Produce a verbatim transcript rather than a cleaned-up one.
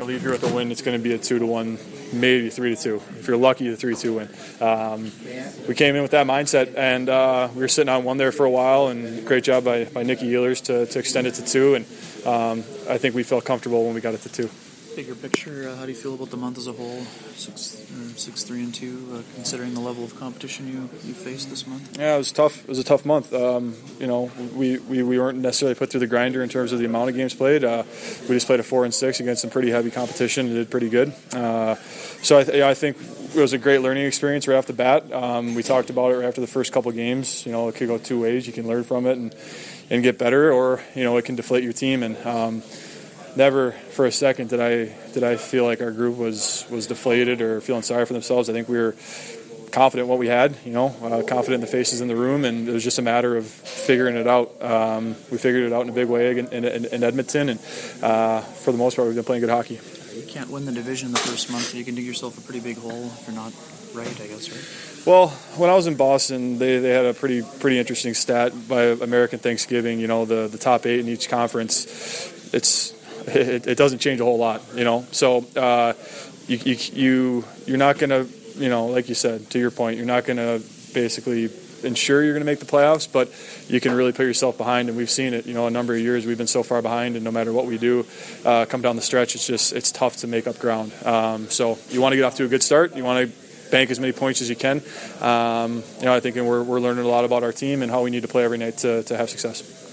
leave here with a win, it's going to be a two to one, maybe three to two. If you're lucky, a three to two win. Um, we came in with that mindset, and uh, we were sitting on one there for a while, and great job by, by Nicky Ehlers to, to extend it to two, and um, I think we felt comfortable when we got it to two. Bigger picture, uh, how do you feel about the month as a whole? Six, uh, six, three, and two. Uh, considering the level of competition you, you faced this month. Yeah, it was tough. It was a tough month. Um, you know, we, we, we weren't necessarily put through the grinder in terms of the amount of games played. Uh, we just played a four and six against some pretty heavy competition and did pretty good. Uh, so I, th- I think it was a great learning experience right off the bat. Um, we talked about it right after the first couple of games. You know, it could go two ways. You can learn from it and and get better, or you know, it can deflate your team. And um, never for a second did I did I feel like our group was was deflated or feeling sorry for themselves. I think we were confident in what we had, you know, uh, confident in the faces in the room, and it was just a matter of figuring it out. Um, we figured it out in a big way in, in, in Edmonton, and uh, for the most part, we've been playing good hockey. You can't win the division the first month. You can dig yourself a pretty big hole if you're not right, I guess, right? Well, when I was in Boston, they, they had a pretty pretty interesting stat by American Thanksgiving. You know, the, the top eight in each conference. It's it, it doesn't change a whole lot, you know. So uh, you you you you're not gonna, you know, like you said, to your point, you're not gonna basically ensure you're going to make the playoffs, but you can really put yourself behind, and we've seen it. You know, a number of years we've been so far behind, and no matter what we do, uh, come down the stretch, it's just it's tough to make up ground. Um, so you want to get off to a good start. You want to bank as many points as you can. Um, you know, I think we're we're learning a lot about our team and how we need to play every night to to have success.